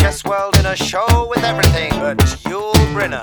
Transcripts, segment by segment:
chess world in a show with everything but Yul Brynner.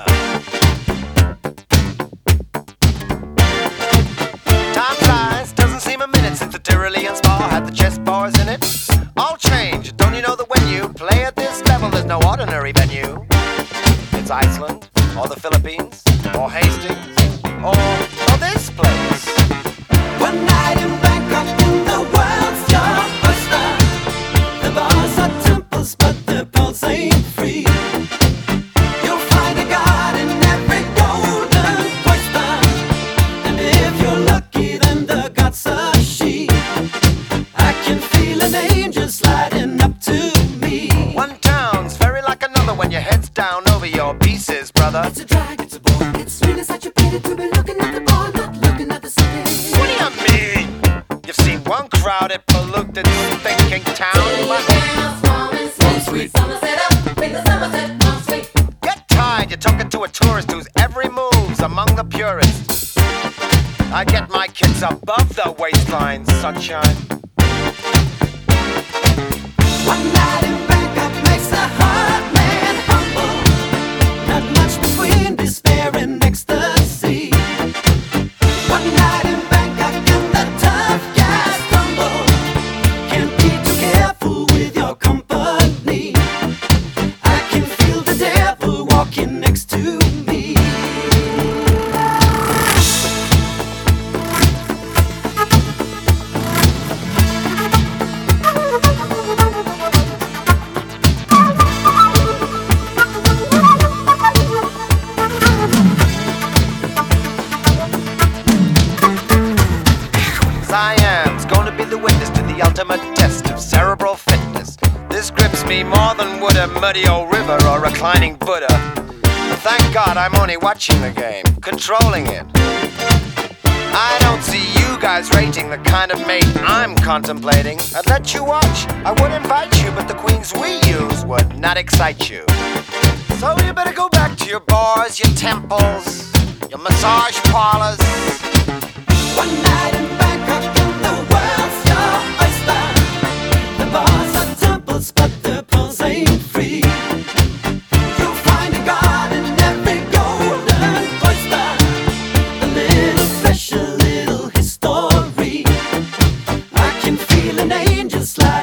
Time flies, doesn't seem a minute since the Tyrolean spa had the chess bars in it. All change, don't you know that when you play at this level, there's no ordinary venue? It's Iceland, or the Philippines, or Hastings, or this place. One night in Bangkok, in the world's your oyster. The bars are temples, but the pulse ain't free. You'll find a god in every golden oyster, and if you're lucky, then the god's a she. I can feel an angel sliding up to me. One town's very like another when your head's down over your pieces, brother. It's a drag, it's a bore. It's really such a pity to be looking at the bar, not looking at the city. What do you mean? You've seen one crowded, polluted, thinking town, but get tired, you're talking to a tourist whose every move's among the purists. I get my kids above the waistline, sunshine. One night in Bangkok makes a hard man humble. Not much between despair and ecstasy. One night in Bangkok and the tough guys stumble. Can't be too careful with your company. I can feel the devil walking next to me. Siam's gonna be the witness to the ultimate test of cerebral fitness. This grips me more than would a muddy old river or reclining Buddha. But thank God I'm only watching the game, controlling it. I don't see you guys rating the kind of mate I'm contemplating. I'd let you watch, I would invite you, but the queens we use would not excite you. So you better go back to your bars, your temples, your massage parlors. One night in Bangkok and the world's your oyster. The bars are temples, but the pulse ain't free. You'll find a god in every golden oyster. A little flesh, a little history. I can feel an angel slide